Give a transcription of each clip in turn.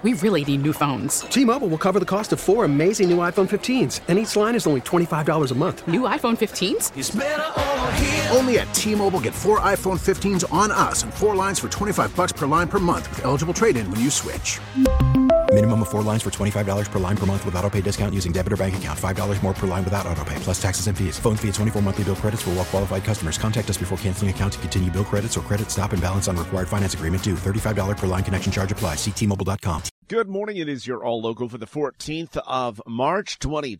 We really need new phones. T-Mobile will cover the cost of 4 amazing new iPhone 15s, and each line is only $25 a month. New iPhone 15s? It's better over here. Only at T-Mobile, get 4 iPhone 15s on us and 4 lines for $25 per line per month with eligible trade-in when you switch. Minimum of 4 lines for $25 per line per month with autopay discount using debit or bank account. $5 more per line without autopay, plus taxes and fees. Phone fee at 24 monthly bill credits for well-qualified customers. Contact us before canceling account to continue bill credits or credit stop and balance on required finance agreement due. $35 per line connection charge applies. See T-Mobile.com. Good morning. It is your All Local for the 14th of March,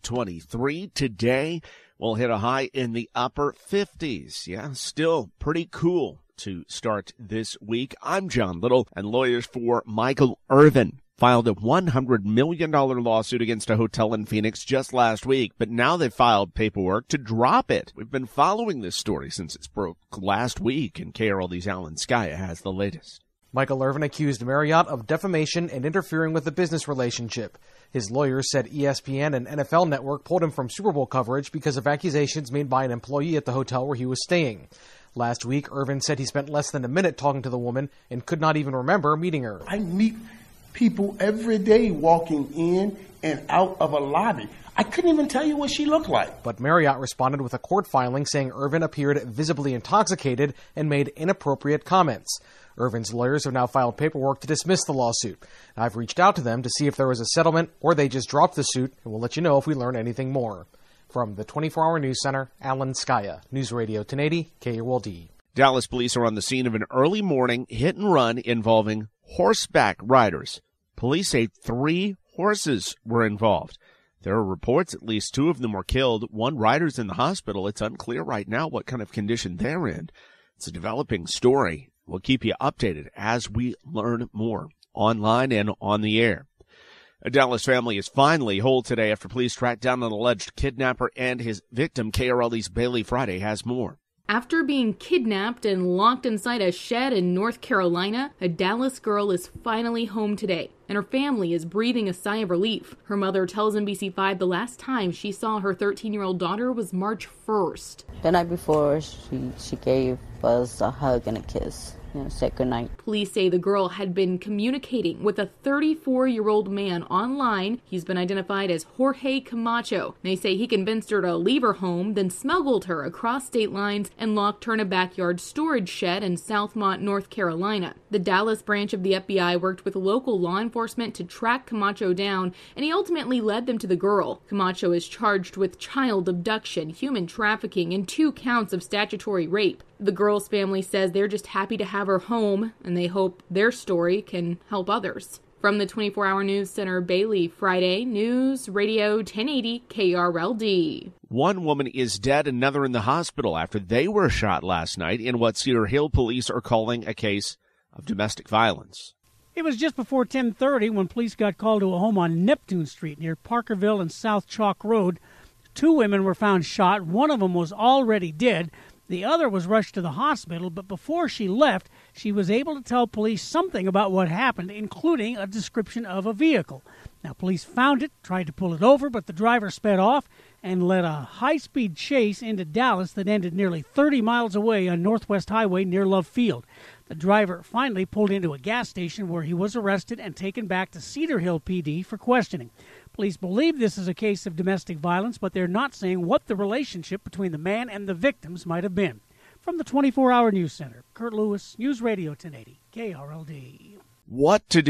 2023. Today, we'll hit a high in the upper 50s. Yeah, still pretty cool to start this week. I'm John Little, and lawyers for Michael Irvin filed a $100 million lawsuit against a hotel in Phoenix just last week, but now they filed paperwork to drop it. We've been following this story since it broke last week, and KRLD's Alan Skaya has the latest. Michael Irvin accused Marriott of defamation and interfering with the business relationship. His lawyers said ESPN and NFL Network pulled him from Super Bowl coverage because of accusations made by an employee at the hotel where he was staying. Last week, Irvin said he spent less than a minute talking to the woman and could not even remember meeting her. I meet people every day walking in and out of a lobby. I couldn't even tell you what she looked like. But Marriott responded with a court filing saying Irvin appeared visibly intoxicated and made inappropriate comments. Irvin's lawyers have now filed paperwork to dismiss the lawsuit. I've reached out to them to see if there was a settlement or they just dropped the suit, and we'll let you know if we learn anything more. From the 24-Hour News Center, Alan Skaya, News Radio 1080, KRLD. Dallas police are on the scene of an early morning hit and run involving horseback riders. Police say 3 horses were involved. There are reports at least 2 of them were killed. One rider's in the hospital. It's unclear right now what kind of condition they're in. It's a developing story. We'll keep you updated as we learn more online and on the air. A Dallas family is finally whole today after police tracked down an alleged kidnapper and his victim. KRLD's Bailey Friday has more. After being kidnapped and locked inside a shed in North Carolina, a Dallas girl is finally home today, and her family is breathing a sigh of relief. Her mother tells NBC5 the last time she saw her 13-year-old daughter was March 1st. The night before, she gave us a hug and a kiss. Said goodnight. Police say the girl had been communicating with a 34-year-old man online. He's been identified as Jorge Camacho. They say he convinced her to leave her home, then smuggled her across state lines and locked her in a backyard storage shed in Southmont, North Carolina. The Dallas branch of the FBI worked with local law enforcement to track Camacho down, and he ultimately led them to the girl. Camacho is charged with child abduction, human trafficking, and 2 counts of statutory rape. The girl's family says they're just happy to have her home, and they hope their story can help others. From the 24-Hour News Center, Bailey Friday, News Radio 1080 KRLD. One woman is dead, another in the hospital after they were shot last night in what Cedar Hill police are calling a case of domestic violence. It was just before 10:30 when police got called to a home on Neptune Street near Parkerville and South Chalk Road. 2 women were found shot. One of them was already dead. The other was rushed to the hospital, but before she left, she was able to tell police something about what happened, including a description of a vehicle. Now, police found it, tried to pull it over, but the driver sped off and led a high-speed chase into Dallas that ended nearly 30 miles away on Northwest Highway near Love Field. The driver finally pulled into a gas station where he was arrested and taken back to Cedar Hill PD for questioning. Police believe this is a case of domestic violence, but they're not saying what the relationship between the man and the victims might have been. From the 24-Hour News Center, Kurt Lewis, News Radio 1080, KRLD. What to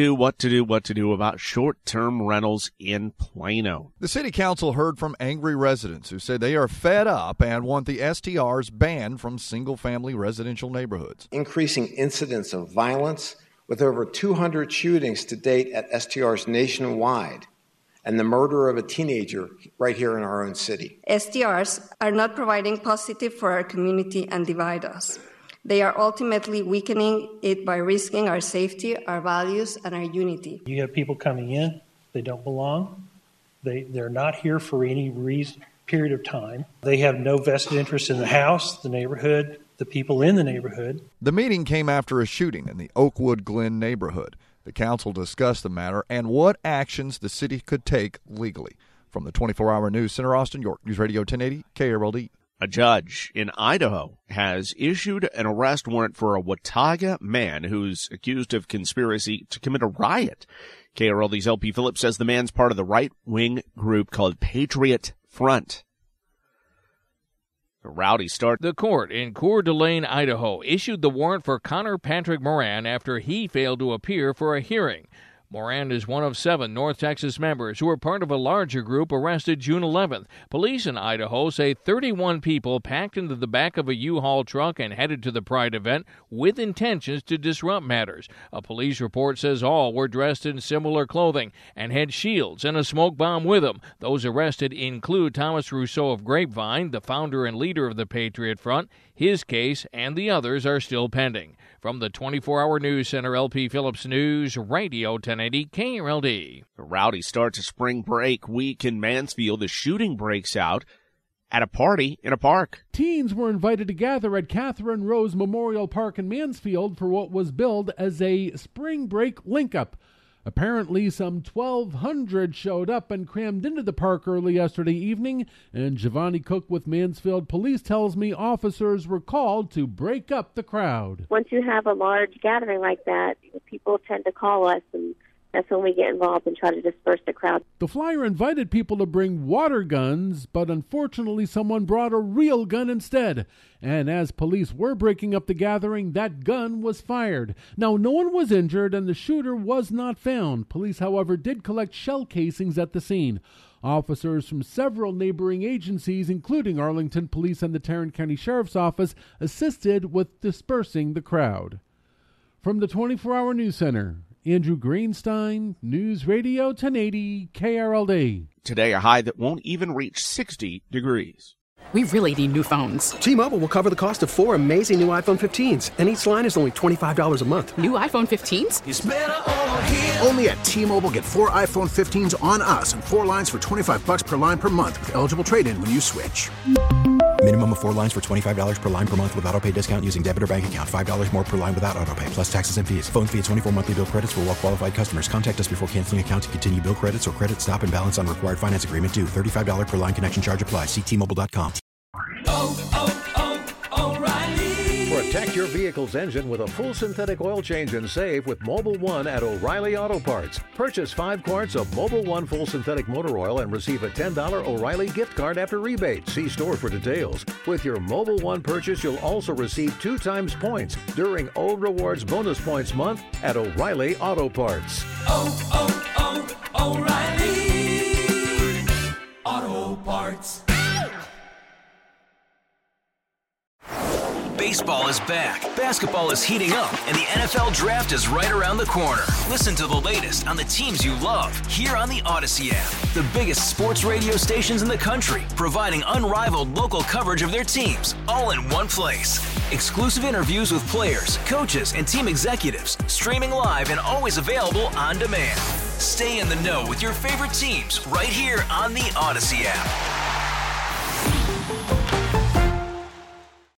do about short-term rentals in Plano. The city council heard from angry residents who said they are fed up and want the STRs banned from single-family residential neighborhoods. Increasing incidents of violence with over 200 shootings to date at STRs nationwide, and the murder of a teenager right here in our own city. STRs are not providing positive for our community and divide us. They are ultimately weakening it by risking our safety, our values, and our unity. You have people coming in, they don't belong. They're not here for any period of time. They have no vested interest in the house, the neighborhood, the people in the neighborhood. The meeting came after a shooting in the Oakwood Glen neighborhood. The council discussed the matter and what actions the city could take legally. From the 24-Hour News Center, Austin, York, News Radio 1080, KRLD. A judge in Idaho has issued an arrest warrant for a Watauga man who's accused of conspiracy to commit a riot. KRLD's LP Phillips says the man's part of the right-wing group called Patriot Front. A rowdy start. The court in Coeur d'Alene, Idaho, issued the warrant for Connor Patrick Moran after he failed to appear for a hearing. Moran is one of 7 North Texas members who were part of a larger group arrested June 11th. Police in Idaho say 31 people packed into the back of a U-Haul truck and headed to the Pride event with intentions to disrupt matters. A police report says all were dressed in similar clothing and had shields and a smoke bomb with them. Those arrested include Thomas Rousseau of Grapevine, the founder and leader of the Patriot Front. His case and the others are still pending. From the 24-hour news center, LP Phillips News, Radio 1080 KRLD. A rowdy start to spring break week in Mansfield. The shooting breaks out at a party in a park. Teens were invited to gather at Catherine Rose Memorial Park in Mansfield for what was billed as a spring break link-up. Apparently, some 1,200 showed up and crammed into the park early yesterday evening, and Giovanni Cook with Mansfield Police tells me officers were called to break up the crowd. Once you have a large gathering like that, people tend to call us, and that's when we get involved and try to disperse the crowd. The flyer invited people to bring water guns, but unfortunately someone brought a real gun instead. And as police were breaking up the gathering, that gun was fired. Now, no one was injured and the shooter was not found. Police, however, did collect shell casings at the scene. Officers from several neighboring agencies, including Arlington Police and the Tarrant County Sheriff's Office, assisted with dispersing the crowd. From the 24-hour news center, Andrew Greenstein, News Radio 1080 KRLD. Today, a high that won't even reach 60 degrees. We really need new phones. T-Mobile will cover the cost of 4 amazing new iPhone 15s, and each line is only $25 a month. New iPhone 15s? It's better over here. Only at T-Mobile, get 4 iPhone 15s on us and 4 lines for $25 per line per month with eligible trade-in when you switch. Minimum of 4 lines for $25 per line per month with autopay discount using debit or bank account. $5 more per line without autopay, plus taxes and fees. Phone fee at 24 monthly bill credits for well-qualified customers. Contact us before canceling account to continue bill credits or credit stop and balance on required finance agreement due. $35 per line connection charge applies. See T-Mobile.com. O'Reilly. Protect your vehicle's engine with a full synthetic oil change and save with Mobil 1 at O'Reilly Auto Parts. Purchase 5 quarts of Mobil 1 full synthetic motor oil and receive a $10 O'Reilly gift card after rebate. See store for details. With your Mobil 1 purchase, you'll also receive 2 times points during O Rewards Bonus Points Month at O'Reilly Auto Parts. O'Reilly Auto Parts. Baseball is back, basketball is heating up, and the NFL Draft is right around the corner. Listen to the latest on the teams you love here on the Odyssey app. The biggest sports radio stations in the country, providing unrivaled local coverage of their teams, all in one place. Exclusive interviews with players, coaches, and team executives, streaming live and always available on demand. Stay in the know with your favorite teams right here on the Odyssey app.